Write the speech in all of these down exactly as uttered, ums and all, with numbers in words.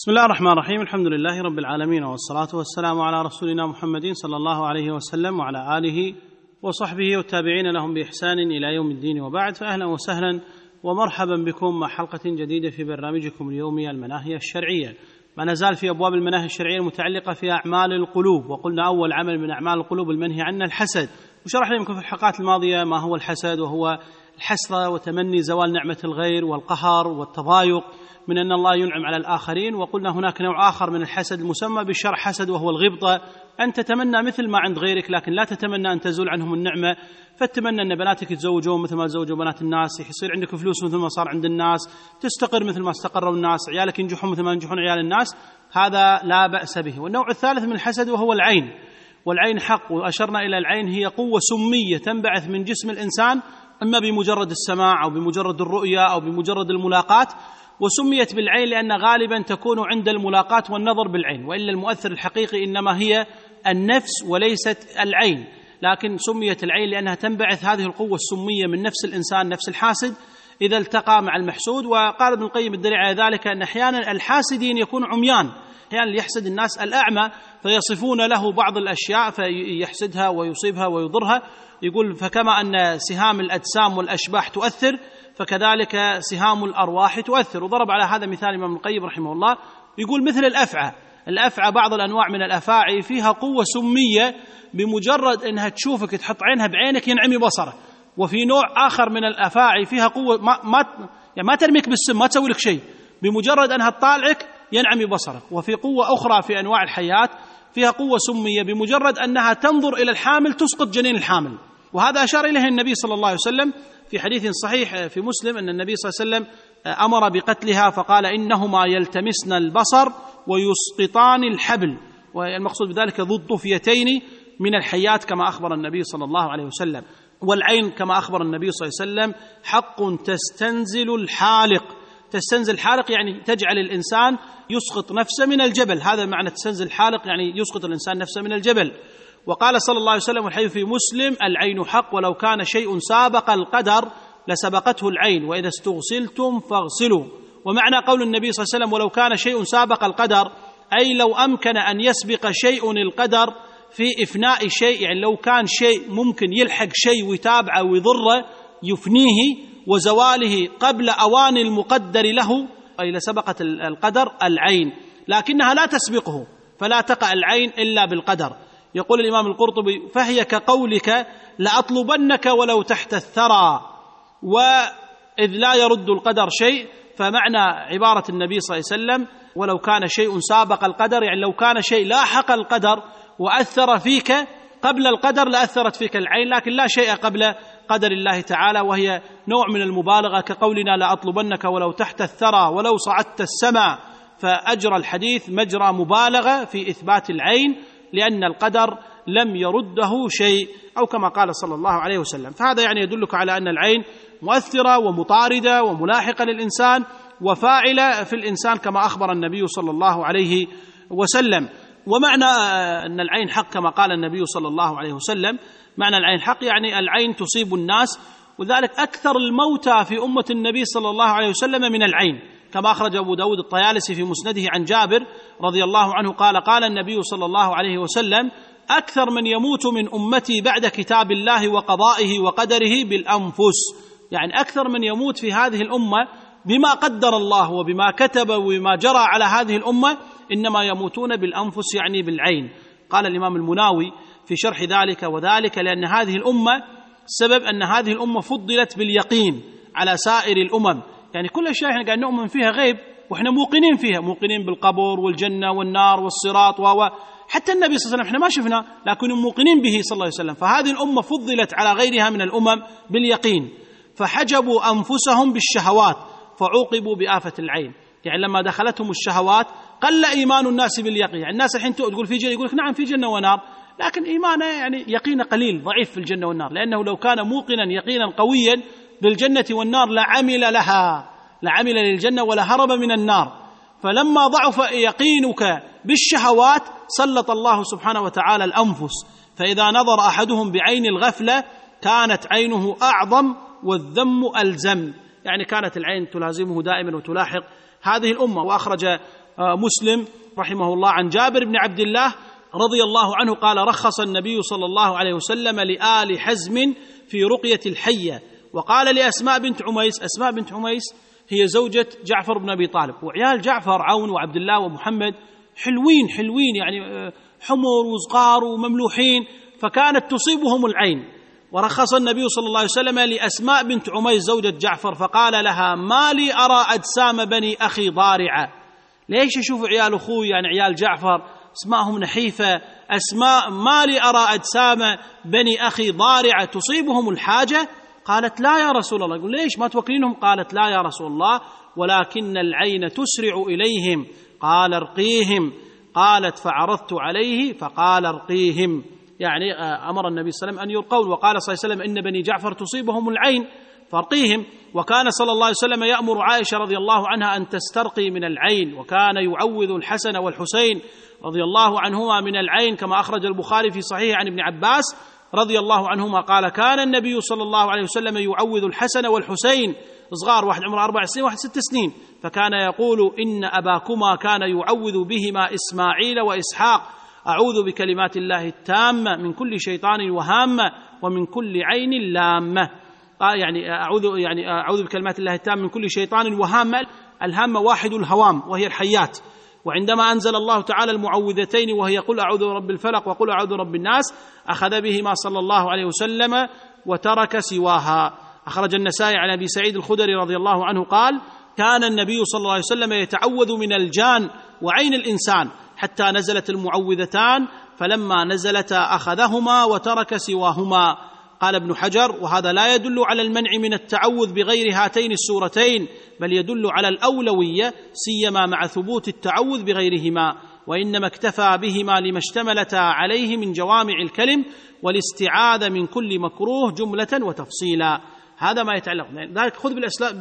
بسم الله الرحمن الرحيم. الحمد لله رب العالمين، والصلاة والسلام على رسولنا محمد صلى الله عليه وسلم وعلى آله وصحبه والتابعين لهم بإحسان إلى يوم الدين، وبعد، فأهلا وسهلا ومرحبا بكم مع حلقة جديدة في برنامجكم اليومي المناهي الشرعية. ما نزال في أبواب المناهي الشرعية المتعلقة في أعمال القلوب، وقلنا أول عمل من أعمال القلوب المنهي عنه الحسد، وشرحنا يمكن في الحلقات الماضية ما هو الحسد، وهو الحسرة وتمني زوال نعمة الغير والقهر والتضايق من أن الله ينعم على الآخرين. وقلنا هناك نوع آخر من الحسد المسمى بالشرع حسد، وهو الغبطة، أن تتمنى مثل ما عند غيرك لكن لا تتمنى أن تزول عنهم النعمة، فتتمنى أن بناتك يتزوجون مثل ما تزوجوا بنات الناس، يصير عندك فلوس مثل ما صار عند الناس، تستقر مثل ما استقروا الناس، عيالك ينجحون مثل ما ينجحون عيال الناس. هذا لا بأس به. والنوع الثالث من الحسد وهو العين، والعين حق، وأشرنا إلى العين هي قوة سمية تنبعث من جسم الإنسان، إما بمجرد السماع أو بمجرد الرؤية أو بمجرد الملاقاة، وسميت بالعين لأن غالبا تكون عند الملاقاة والنظر بالعين، وإلا المؤثر الحقيقي إنما هي النفس وليست العين، لكن سميت العين لأنها تنبعث هذه القوة السمية من نفس الإنسان، نفس الحاسد، إذا التقى مع المحسود. وقال ابن القيم الدليل على ذلك أن أحيانا الحاسدين يكون عميان، أحيانا يعني يحسد الناس الأعمى، فيصفون له بعض الأشياء فيحسدها ويصيبها ويضرها. يقول فكما أن سهام الأجسام والأشباح تؤثر، فكذلك سهام الأرواح تؤثر. وضرب على هذا مثال الإمام القيم رحمه الله، يقول مثل الأفعى، الأفعى بعض الأنواع من الأفاعي فيها قوة سمية، بمجرد أنها تشوفك تحط عينها بعينك ينعمي بصرك. وفي نوع آخر من الأفاعي فيها قوة ما, ما, يعني ما ترميك بالسم، ما تسوي لك شيء، بمجرد أنها تطالعك ينعمي بصرك. وفي قوة أخرى في أنواع الحيات فيها قوة سمية، بمجرد أنها تنظر إلى الحامل تسقط جنين الحامل. وهذا أشار إليه النبي صلى الله عليه وسلم في حديث صحيح في مسلم، أن النبي صلى الله عليه وسلم أمر بقتلها فقال إنهما يلتمسن البصر ويسقطان الحبل، والمقصود بذلك ذو الطفيتين من الحيات كما أخبر النبي صلى الله عليه وسلم. والعين كما أخبر النبي صلى الله عليه وسلم حق تستنزل الحالق، تستنزل الحالق يعني تجعل الإنسان يسقط نفسه من الجبل، هذا معنى تستنزل الحالق، يعني يسقط الإنسان نفسه من الجبل. وقال صلى الله عليه وسلم والحديث في مسلم العين حق ولو كان شيء سابق القدر لسبقته العين وإذا استغسلتم فاغسلوا. ومعنى قول النبي صلى الله عليه وسلم ولو كان شيء سابق القدر، أي لو أمكن أن يسبق شيء القدر في إفناء شيء، يعني لو كان شيء ممكن يلحق شيء ويتابعه ويضره يفنيه وزواله قبل أوان المقدر له، أي لسبقت القدر العين، لكنها لا تسبقه، فلا تقع العين إلا بالقدر. يقول الإمام القرطبي فهي كقولك لأطلبنك ولو تحت الثرى، وإذ لا يرد القدر شيء، فمعنى عبارة النبي صلى الله عليه وسلم ولو كان شيء سابق القدر، يعني لو كان شيء لاحق القدر وأثر فيك قبل القدر لأثرت فيك العين، لكن لا شيء قبل قدر الله تعالى، وهي نوع من المبالغة كقولنا لأطلبنك ولو تحت الثرى ولو صعدت السماء، فأجرى الحديث مجرى مبالغة في إثبات العين لأن القدر لم يرده شيء، أو كما قال صلى الله عليه وسلم. فهذا يعني يدلك على أن العين مؤثرة ومطاردة وملاحقة للإنسان وفاعلة في الإنسان كما أخبر النبي صلى الله عليه وسلم. ومعنى أن العين حق كما قال النبي صلى الله عليه وسلم، معنى العين حق يعني العين تصيب الناس، وذلك أكثر الموتى في أمة النبي صلى الله عليه وسلم من العين، كما أخرج أبو داود الطيالسي في مسنده عن جابر رضي الله عنه قال قال النبي صلى الله عليه وسلم أكثر من يموت من أمتي بعد كتاب الله وقضائه وقدره بالأنفس، يعني أكثر من يموت في هذه الأمة بما قدر الله وبما كتب وبما جرى على هذه الأمة إنما يموتون بالأنفس، يعني بالعين. قال الإمام المناوي في شرح ذلك وذلك لأن هذه الأمة السبب أن هذه الأمة فضلت باليقين على سائر الأمم، يعني كل أشياء احنا قاعد نؤمن فيها غيب واحنا موقنين فيها، موقنين بالقبر والجنة والنار والصراط، و حتى النبي صلى الله عليه وسلم احنا ما شفنا لكن موقنين به صلى الله عليه وسلم. فهذه الأمة فضلت على غيرها من الأمم باليقين، فحجبوا أنفسهم بالشهوات فعوقبوا بآفة العين، يعني لما دخلتهم الشهوات قل إيمان الناس باليقين. يعني الناس الحين تقول في جنة، يقول لك نعم في جنة ونار، لكن إيمانه يعني يقينه قليل ضعيف في الجنة والنار، لأنه لو كان موقنا يقينا قويا بالجنة والنار لعمل لها، لعمل للجنة ولا هرب من النار. فلما ضعف يقينك بالشهوات سلط الله سبحانه وتعالى الأنفس، فإذا نظر أحدهم بعين الغفلة كانت عينه أعظم والذم ألزم، يعني كانت العين تلازمه دائما وتلاحق هذه الأمة. وأخرج مسلم رحمه الله عن جابر بن عبد الله رضي الله عنه قال: رخص النبي صلى الله عليه وسلم لآل حزم في رقية الحية، وقال لأسماء بنت عميس، أسماء بنت عميس هي زوجة جعفر بن أبي طالب، وعيال جعفر عون وعبد الله ومحمد حلوين حلوين يعني حمر وصغار ومملوحين، فكانت تصيبهم العين. ورخص النبي صلى الله عليه وسلم لأسماء بنت عميس زوجة جعفر فقال لها: ما لي أرى أجسام بني أخي ضارعة. ليش أشوف عيال أخوي يعني عيال جعفر اسمائهم نحيفة؟ أسماء ما لي أرى أجسام بني أخي ضارعة تصيبهم الحاجة؟ قالت: لا يا رسول الله. يقول: ليش ما توكلينهم؟ قالت: لا يا رسول الله، ولكن العين تسرع إليهم. قال: ارقيهم. قالت: فعرضت عليه فقال: ارقيهم، يعني أمر النبي صلى الله عليه وسلم أن يرقون. وقال صلى الله عليه وسلم: إن بني جعفر تصيبهم العين فارقيهم. وكان صلى الله عليه وسلم يأمر عائشة رضي الله عنها أن تسترقي من العين، وكان يعوذ الحسن والحسين رضي الله عنهما من العين، كما أخرج البخاري في صحيح عن ابن عباس رضي الله عنهما قال: كان النبي صلى الله عليه وسلم يعوذ الحسن والحسين، صغار، واحد عمره أربع سنين واحد ست سنين، فكان يقول: إن أباكما كان يعوذ بهما إسماعيل وإسحاق، أعوذ بكلمات الله التامة من كل شيطان وهامة ومن كل عين لامة. يعني أعوذ يعني أعوذ بكلمات الله التامة من كل شيطان وهامة. الهامة واحد الهوام وهي الحيات. وعندما أنزل الله تعالى المعوذتين وهي قل أعوذ برب الفلق وقل أعوذ برب الناس، أخذ بهما صلى الله عليه وسلم وترك سواها. أخرج النسائي عن أبي سعيد الخدري رضي الله عنه قال: كان النبي صلى الله عليه وسلم يتعوذ من الجان وعين الإنسان حتى نزلت المعوذتان، فلما نزلتا أخذهما وترك سواهما. قال ابن حجر: وهذا لا يدل على المنع من التعوذ بغير هاتين السورتين، بل يدل على الأولوية، سيما مع ثبوت التعوذ بغيرهما، وإنما اكتفى بهما لما اشتملتا عليه من جوامع الكلم والاستعاذة من كل مكروه جملة وتفصيلا. هذا ما يتعلق ذلك. خذ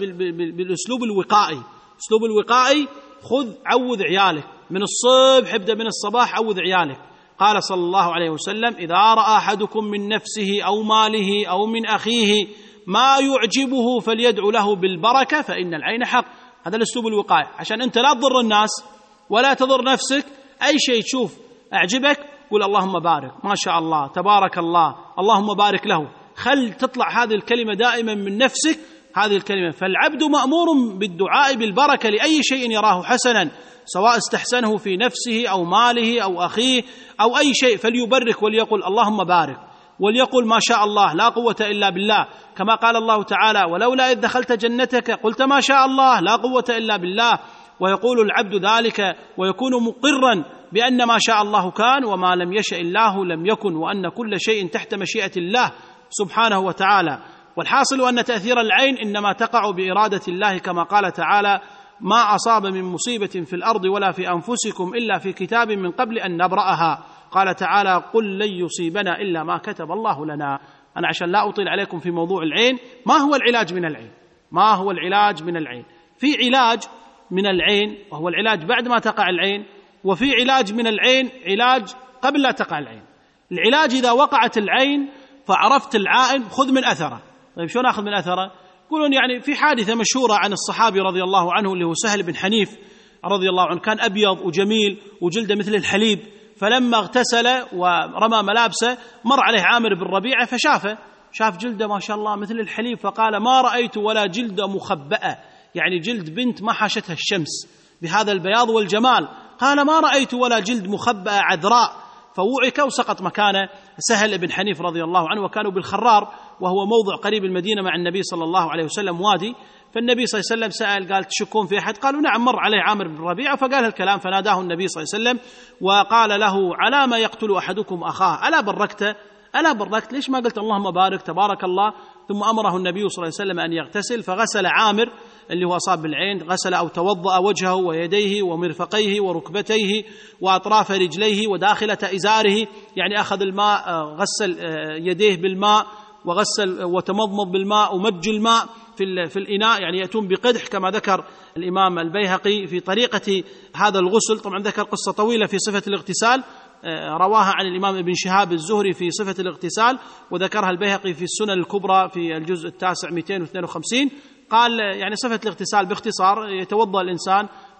بالأسلوب الوقائي، أسلوب الوقائي، خذ عوذ عيالك من الصبح، ابدأ من الصباح عوذ عيالك. قال صلى الله عليه وسلم: إذا رأى أحدكم من نفسه أو ماله أو من أخيه ما يعجبه فليدعو له بالبركة فإن العين حق. هذا الأسلوب الوقائي، عشان أنت لا تضر الناس ولا تضر نفسك. أي شيء تشوف أعجبك قل اللهم بارك، ما شاء الله، تبارك الله، اللهم بارك له. خل تطلع هذه الكلمة دائما من نفسك، هذه الكلمة. فالعبد مأمور بالدعاء بالبركة لأي شيء يراه حسنا، سواء استحسنه في نفسه أو ماله أو أخيه أو أي شيء، فليبرك وليقل اللهم بارك، وليقل ما شاء الله لا قوة إلا بالله، كما قال الله تعالى: ولولا إذ دخلت جنتك قلت ما شاء الله لا قوة إلا بالله. ويقول العبد ذلك ويكون مقرا بأن ما شاء الله كان وما لم يشأ الله لم يكن، وأن كل شيء تحت مشيئة الله سبحانه وتعالى. والحاصل أن تأثير العين إنما تقع بإرادة الله، كما قال تعالى: ما أصاب من مصيبة في الأرض ولا في أنفسكم إلا في كتاب من قبل أن نبرأها. قال تعالى: قل لن يصيبنا إلا ما كتب الله لنا. أنا عشان لا أطيل عليكم في موضوع العين، ما هو العلاج من العين؟ ما هو العلاج من العين؟ في علاج من العين وهو العلاج بعد ما تقع العين، وفي علاج من العين علاج قبل لا تقع العين. العلاج إذا وقعت العين فعرفت العائن خذ من أثره. طيب شو نأخذ من أثره؟ يقولون يعني في حادثة مشهورة عن الصحابي رضي الله عنه اللي هو سهل بن حنيف رضي الله عنه، كان أبيض وجميل وجلده مثل الحليب، فلما اغتسل ورمى ملابسه مر عليه عامر بن ربيعة فشافه، شاف جلده ما شاء الله مثل الحليب، فقال: ما رأيت ولا جلد مخبأة، يعني جلد بنت ما حاشتها الشمس بهذا البياض والجمال. قال: ما رأيت ولا جلد مخبأة عذراء. فوعك وسقط مكانه سهل بن حنيف رضي الله عنه، وكانوا بالخرار وهو موضع قريب المدينة مع النبي صلى الله عليه وسلم وادي. فالنبي صلى الله عليه وسلم سأل قال: تشكون في أحد؟ قالوا: نعم، مر عليه عامر بن ربيعة. فقال الكلام، فناداه النبي صلى الله عليه وسلم وقال له: على ما يقتل أحدكم أخاه؟ ألا بركت ألا بركت ليش ما قلت اللهم بارك تبارك الله؟ ثم أمره النبي صلى الله عليه وسلم أن يغتسل، فغسل عامر اللي هو أصاب بالعين، غسل أو توضأ وجهه ويديه ومرفقيه وركبتيه وأطراف رجليه وداخلة إزاره، يعني أخذ الماء غسل يديه بالماء وغسل وتمضمض بالماء ومج الماء في في الإناء، يعني يأتون بقدح كما ذكر الإمام البيهقي في طريقة هذا الغسل. طبعا ذكر قصة طويلة في صفة الاغتسال رواها عن الإمام ابن شهاب الزهري في صفة الاغتسال، وذكرها البيهقي في السنن الكبرى في الجزء التاسع مئتين واثنين وخمسين. قال يعني صفة الاغتسال باختصار: يتوضأ الإنسان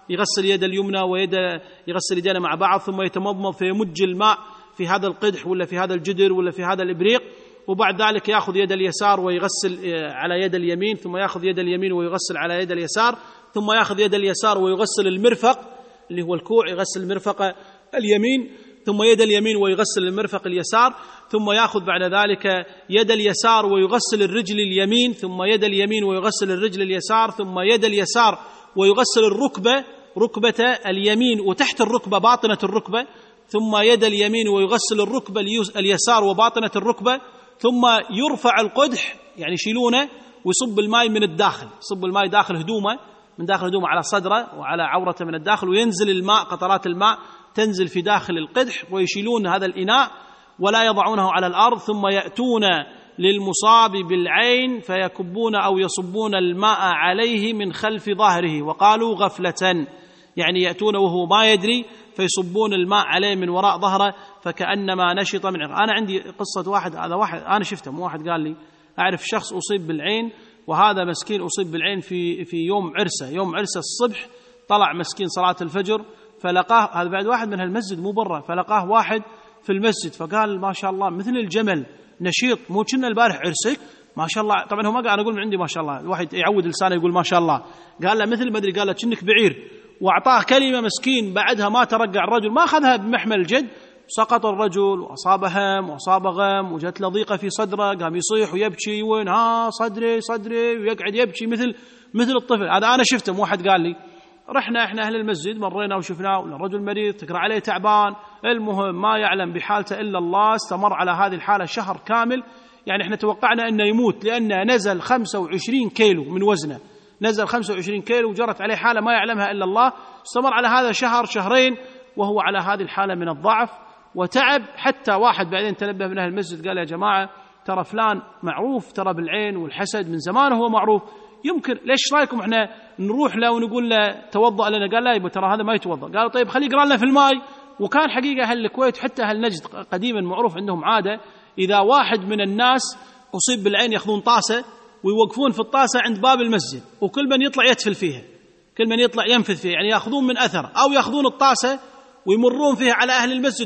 يغسل يد اليمنى ويد يغسل يدينا مع بعض، ثم يتمضمض فيمج الماء في هذا القدح ولا في هذا الجدر ولا في هذا الإبريق، وبعد ذلك يأخذ يد اليسار ويغسل على يد اليمين، ثم يأخذ يد اليمين ويغسل على يد اليسار، ثم يأخذ يد اليسار ويغسل المرفق اللي هو الكوع، يغسل المرفق اليمين، ثم يد اليمين ويغسل المرفق اليسار، ثم يأخذ بعد ذلك يد اليسار ويغسل الرجل اليمين، ثم يد اليمين ويغسل الرجل اليسار، ثم يد اليسار ويغسل الركبة ركبة اليمين وتحت الركبة باطنة الركبة، ثم يد اليمين ويغسل الركبة اليسار وباطنة الركبة، ثم يرفع القدح يعني يشيلونه ويصب الماء من الداخل، يصب الماء داخل هدومه من داخل هدومه على صدره وعلى عورته من الداخل، وينزل الماء قطرات الماء تنزل في داخل القدح، ويشيلون هذا الإناء ولا يضعونه على الأرض، ثم يأتون للمصاب بالعين فيكبون أو يصبون الماء عليه من خلف ظهره، وقالوا غفلة يعني يأتون وهو ما يدري فيصبون الماء عليه من وراء ظهره فكأنما نشط من عقل. أنا عندي قصة واحد، هذا واحد أنا شفته، مو واحد قال لي، أعرف شخص أصيب بالعين، وهذا مسكين أصيب بالعين في في يوم عرسه، يوم عرسه الصبح طلع مسكين صلاة الفجر فلقاه، هذا بعد واحد من هالمسجد مو برا، فلقاه واحد في المسجد فقال ما شاء الله مثل الجمل نشيط، مو كنا البارح عرسك ما شاء الله. طبعا هو ما قال، أنا أقول من عندي ما شاء الله، الواحد يعود لسانه يقول ما شاء الله، قال له مثل ما أدري، قال له كأنك بعير، وأعطاه كلمة مسكين بعدها ما ترجع الرجل، ما أخذها بمحمل الجد، سقط الرجل وأصاب هم وأصاب غم وجت له ضيقة في صدره، قام يصيح ويبكي وين ها صدري صدري ويقعد يبكي مثل مثل الطفل. هذا أنا شفته، مو واحد قال لي. رحنا إحنا أهل المسجد مرينا وشفناه، الرجل مريض تقرأ عليه تعبان، المهم ما يعلم بحالته إلا الله، استمر على هذه الحالة شهر كامل، يعني إحنا توقعنا أنه يموت لأنه نزل خمسة وعشرين كيلو من وزنه، نزل خمسة وعشرين كيلو وجرت عليه حالة ما يعلمها إلا الله، استمر على هذا شهر شهرين وهو على هذه الحالة من الضعف وتعب، حتى واحد بعدين تنبه من أهل المسجد قال يا جماعة ترى فلان معروف ترى بالعين والحسد من زمان هو معروف، يمكن ليش رايكم احنا نروح له ونقول له توضأ لنا؟ قال لا يبا ترى هذا ما يتوضأ. قالوا طيب خليه يقرأ لنا في الماء. وكان حقيقة أهل الكويت حتى أهل نجد قديما معروف عندهم عادة، إذا واحد من الناس أصيب بالعين يأخذون طاسة ويوقفون في الطاسة عند باب المسجد، وكل من يطلع يتفل فيها، كل من يطلع ينفذ فيها، يعني يأخذون من أثر، أو يأخذون الطاسة ويمرون فيها على أهل المسجد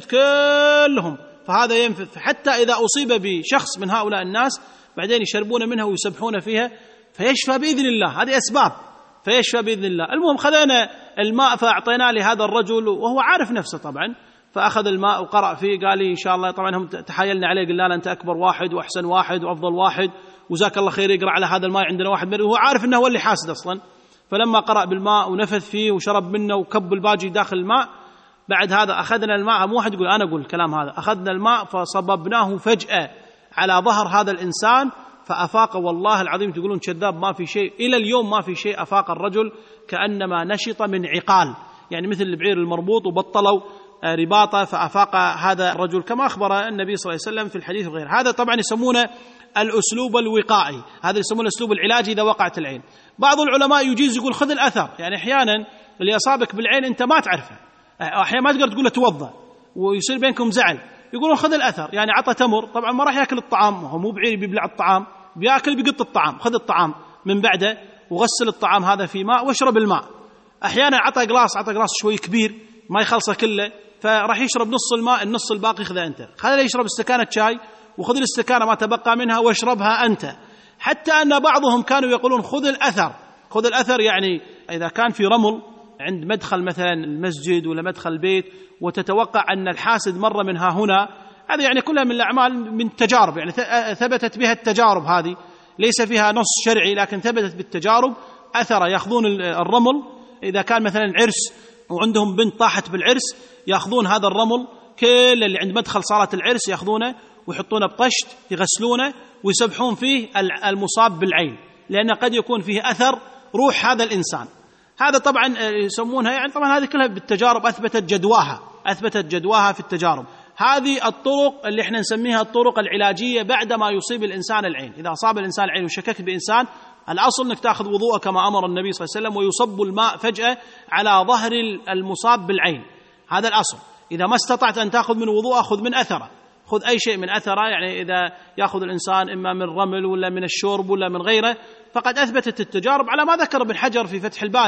كلهم، فهذا ينفذ، حتى إذا أصيب بشخص من هؤلاء الناس بعدين يشربون منها ويسبحون فيها فيشفى بإذن الله. هذه أسباب فيشفى بإذن الله. المهم خذينا الماء فأعطيناه لهذا الرجل وهو عارف نفسه طبعا، فأخذ الماء وقرأ فيه، قال لي إن شاء الله، طبعا هم تحايلنا عليه قلنا له أنت أكبر واحد وأحسن واحد وأفضل واحد وجزاك الله خير، يقرأ على هذا الماء عندنا واحد مريض، وهو عارف أنه هو اللي حاسد أصلا. فلما قرأ بالماء ونفذ فيه وشرب منه وكب الباجي داخل الماء، بعد هذا أخذنا الماء، مو واحد يقول أنا أقول الكلام هذا، أخذنا الماء فصببناه فجأة على ظهر هذا الإنسان فأفاق، والله العظيم تقولون كذاب ما في شيء، إلى اليوم ما في شيء، أفاق الرجل كأنما نشط من عقال، يعني مثل البعير المربوط وبطلوا رباطه فأفاق هذا الرجل كما أخبر النبي صلى الله عليه وسلم في الحديث وغيره. هذا طبعا يسمونه الأسلوب الوقائي، هذا يسمونه الأسلوب العلاجي إذا وقعت العين. بعض العلماء يجيز يقول خذ الأثر، يعني أحيانا اللي أصابك بالعين أنت ما تعرفه، أحيانا ما تقدر تقول له توضأ ويصير بينكم زعل، يقولون خذ الأثر، يعني عطى تمر، طبعا ما راح يأكل الطعام، هو مو بعير بيبلع الطعام، بيأكل بيقط الطعام، خذ الطعام من بعده وغسل الطعام هذا في ماء واشرب الماء. أحيانا عطى قلاص، عطى قلاص شوي كبير ما يخلصه كله، فراح يشرب نص الماء، النص الباقي خذه أنت، خليه يشرب استكانة شاي وخذ الاستكانة ما تبقى منها واشربها أنت. حتى أن بعضهم كانوا يقولون خذ الأثر، خذ الأثر يعني إذا كان في رمل عند مدخل مثلا المسجد ولا مدخل البيت وتتوقع أن الحاسد مر منها هنا، هذا يعني كلها من الأعمال من تجارب، يعني ثبتت بها التجارب، هذه ليس فيها نص شرعي لكن ثبتت بالتجارب. أثر يأخذون الرمل، إذا كان مثلا عرس وعندهم بنت طاحت بالعرس يأخذون هذا الرمل كل اللي عند مدخل صالة العرس يأخذونه ويحطونه بطشت يغسلونه ويسبحون فيه المصاب بالعين، لأن قد يكون فيه أثر روح هذا الإنسان. هذا طبعا يسمونها، يعني طبعا هذه كلها بالتجارب أثبتت جدواها، أثبتت جدواها في التجارب. هذه الطرق اللي احنا نسميها الطرق العلاجية بعدما يصيب الإنسان العين. إذا أصاب الإنسان العين وشكك بإنسان، الأصل أنك تأخذ وضوءه كما أمر النبي صلى الله عليه وسلم ويصب الماء فجأة على ظهر المصاب بالعين، هذا الأصل. إذا ما استطعت أن تأخذ من وضوءه خذ من أثره، خذ أي شيء من أثره، يعني إذا يأخذ الإنسان إما من رمل ولا من الشرب ولا من غيره، فقد أثبتت التجارب على ما ذكر ابن حجر في فتح الباري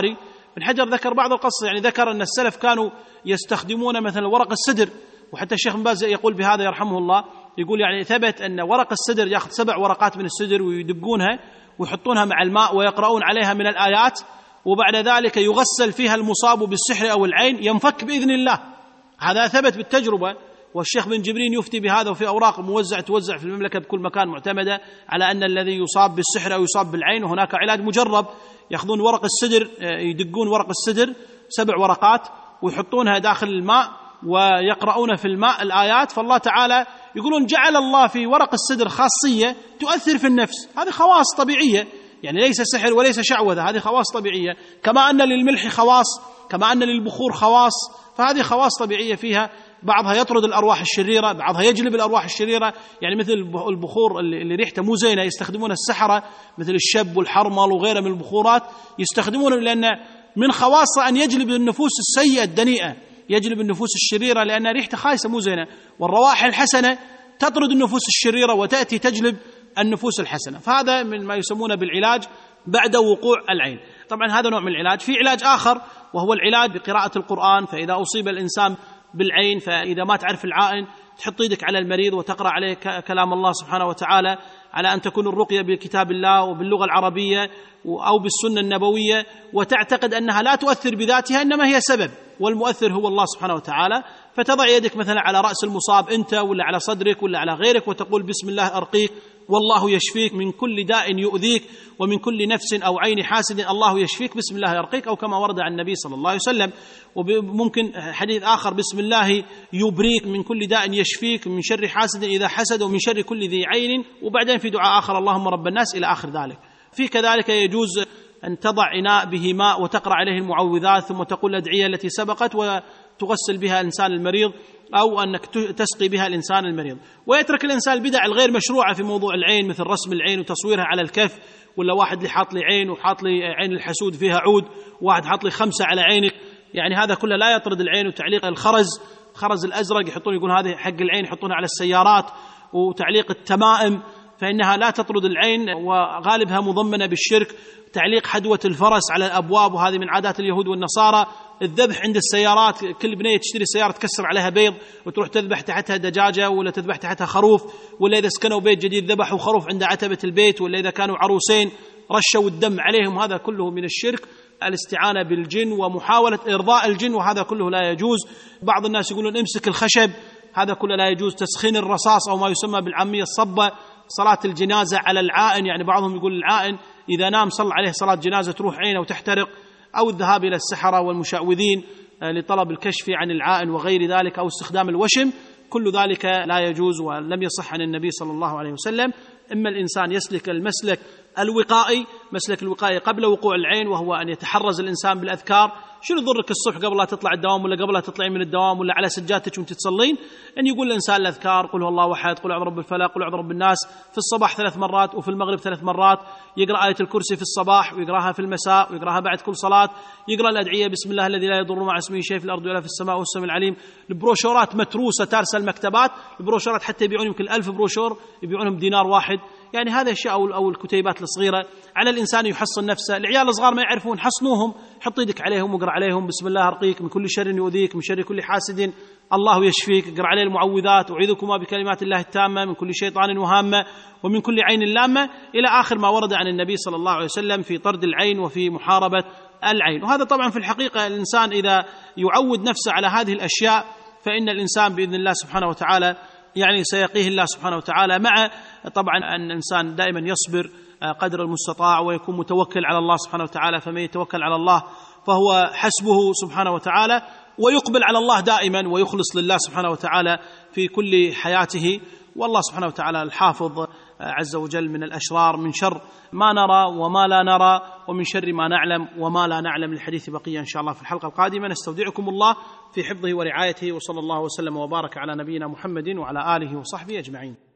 ابن حجر ذكر بعض القصص، يعني ذكر أن السلف كانوا يستخدمون مثلا ورق السدر، وحتى الشيخ بن باز يقول بهذا يرحمه الله، يقول يعني ثبت أن ورق السدر يأخذ سبع ورقات من السدر ويدقونها ويحطونها مع الماء ويقرؤون عليها من الآيات، وبعد ذلك يغسل فيها المصاب بالسحر أو العين ينفك بإذن الله. هذا ثبت بالتجربة، والشيخ بن جبرين يفتي بهذا، وفي أوراق موزعة توزع في المملكة بكل مكان معتمدة على أن الذي يصاب بالسحر أو يصاب بالعين وهناك علاج مجرب، يأخذون ورق السدر، يدقون ورق السدر سبع ورقات ويحطونها داخل الماء ويقرؤون في الماء الآيات، فالله تعالى يقولون جعل الله في ورق السدر خاصية تؤثر في النفس، هذه خواص طبيعية، يعني ليس سحر وليس شعوذة، هذه خواص طبيعية، كما أن للملح خواص، كما أن للبخور خواص، فهذه خواص طبيعية فيها بعضها يطرد الأرواح الشريرة، بعضها يجلب الأرواح الشريرة، يعني مثل البخور اللي ريحته مو زينة يستخدمون السحرة، مثل الشب والحرمل وغيره من البخورات يستخدمونه، لأن من خواصه أن يجلب النفوس السيئة الدنيئة، يجلب النفوس الشريرة لأن ريحته خايسة مو زينة، والروائح الحسنة تطرد النفوس الشريرة وتأتي تجلب النفوس الحسنة، فهذا من ما يسمونه بالعلاج بعد وقوع العين. طبعا هذا نوع من العلاج. في علاج آخر وهو العلاج بقراءة القرآن، فإذا أصيب الإنسان بالعين، فإذا ما تعرف العائن تحط يدك على المريض وتقرأ عليه كلام الله سبحانه وتعالى، على أن تكون الرقية بكتاب الله وباللغة العربية أو بالسنة النبوية، وتعتقد أنها لا تؤثر بذاتها إنما هي سبب، والمؤثر هو الله سبحانه وتعالى، فتضع يدك مثلا على رأس المصاب أنت ولا على صدرك ولا على غيرك وتقول بسم الله أرقيك والله يشفيك من كل داء يؤذيك ومن كل نفس أو عين حاسد الله يشفيك بسم الله يرقيك، أو كما ورد عن النبي صلى الله عليه وسلم. وممكن حديث آخر بسم الله يبريك من كل داء يشفيك من شر حاسد إذا حسد ومن شر كل ذي عين، وبعدين في دعاء آخر اللهم رب الناس إلى آخر ذلك. في كذلك يجوز أن تضع إناء به ماء وتقرأ عليه المعوذات ثم تقول الأدعية التي سبقت وتغسل بها الإنسان المريض، أو أنك تسقي بها الإنسان المريض. ويترك الإنسان البدع الغير مشروعة في موضوع العين، مثل رسم العين وتصويرها على الكف، ولا واحد اللي حاط لي عين وحاط لي عين الحسود فيها عود، واحد حاط لي خمسة على عينك، يعني هذا كله لا يطرد العين. وتعليق الخرز، خرز الأزرق يحطون، يقول هذه حق العين، يحطونها على السيارات. وتعليق التمائم فإنها لا تطرد العين وغالبها مضمنة بالشرك. تعليق حدوة الفرس على الأبواب، وهذه من عادات اليهود والنصارى. الذبح عند السيارات، كل بنية تشتري سيارة تكسر عليها بيض وتروح تذبح تحتها دجاجة ولا تذبح تحتها خروف، ولا إذا سكنوا بيت جديد ذبحوا خروف عند عتبة البيت، ولا إذا كانوا عروسين رشوا الدم عليهم، هذا كله من الشرك. الاستعانة بالجن ومحاولة إرضاء الجن، وهذا كله لا يجوز. بعض الناس يقولون امسك الخشب، هذا كله لا يجوز. تسخين الرصاص أو ما يسمى بالعامية الصبة. صلاة الجنازة على العائن، يعني بعضهم يقول العائن إذا نام صلى عليه صلاة جنازة تروح عينه وتحترق، أو الذهاب إلى السحرة والمشعوذين لطلب الكشف عن العائن وغير ذلك، أو استخدام الوشم، كل ذلك لا يجوز ولم يصح عن النبي صلى الله عليه وسلم. إما الإنسان يسلك المسلك الوقائي، مسلك الوقائي قبل وقوع العين، وهو أن يتحرز الإنسان بالأذكار. شنو يضرك الصبح قبل لا تطلع الدوام، ولا قبل لا تطلعين من الدوام، ولا على سجادتك وانت تصلين، أن يقول الإنسان الأذكار: قل هو الله أحد، قل أعوذ برب الفلق، قل أعوذ برب الناس، في الصباح ثلاث مرات وفي المغرب ثلاث مرات. يقرأ آية الكرسي في الصباح ويقرأها في المساء ويقرأها بعد كل صلاة. يقرأ الأدعية بسم الله الذي لا يضر مع اسمه شيء في الأرض ولا في السماء وهو السميع العليم. البروشورات متروسة ترسل المكتبات، البروشورات حتى يبيعون يمكن ألف بروشور يبيعونهم دينار واحد. يعني هذا الشيء أو الكتيبات الصغيرة. على الإنسان يحصن نفسه. العيال الصغار ما يعرفون، حصنوهم، حط يدك عليهم واقرأ عليهم بسم الله أرقيك من كل شر يؤذيك من شر كل حاسد الله يشفيك. اقرأ عليه المعوذات: أعيذكما بكلمات الله التامة من كل شيطان وهامة ومن كل عين لامة، إلى آخر ما ورد عن النبي صلى الله عليه وسلم في طرد العين وفي محاربة العين. وهذا طبعا في الحقيقة الإنسان إذا يعود نفسه على هذه الأشياء فإن الإنسان بإذن الله سبحانه وتعالى يعني سيقيه الله سبحانه وتعالى، مع طبعا أن الإنسان دائما يصبر قدر المستطاع ويكون متوكل على الله سبحانه وتعالى، فمن يتوكل على الله فهو حسبه سبحانه وتعالى، ويقبل على الله دائما ويخلص لله سبحانه وتعالى في كل حياته. والله سبحانه وتعالى الحافظ عز وجل من الأشرار، من شر ما نرى وما لا نرى، ومن شر ما نعلم وما لا نعلم. للحديث بقية إن شاء الله في الحلقة القادمة. نستودعكم الله في حفظه ورعايته، وصلى الله وسلم وبارك على نبينا محمد وعلى آله وصحبه أجمعين.